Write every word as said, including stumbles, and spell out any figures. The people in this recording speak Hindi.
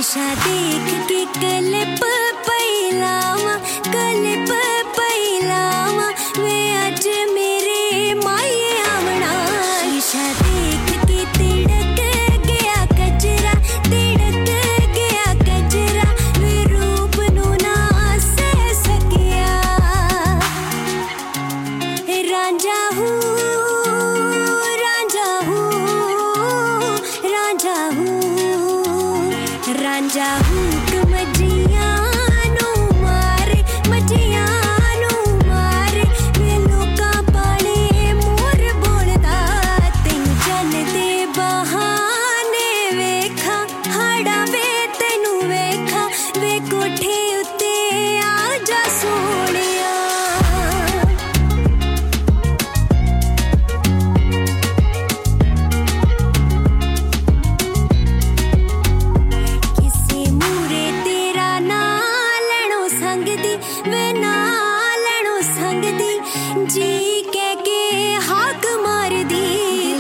शीशा देख के क्लिप पैलावा क्लिप पैलावा वे अज मेरे माये आवना। शीशा देख के तिड़क गया कजरा तिड़क गया कजरा वे रूप नू ना सह सकिया। रांझा हूँ रांझा हूँ रांझा हूँ रांझा हूँ मजिया नू मारे मजिया नू मारे वे लोका पाले मोर बोलदा तेनू जन दे बहाने वेखा हाड़ा वे तेनू वेखा वे कोठे उत्ते आ जा सोहणिया। वे ना लैनो संग दी जी कह के हाक मार दी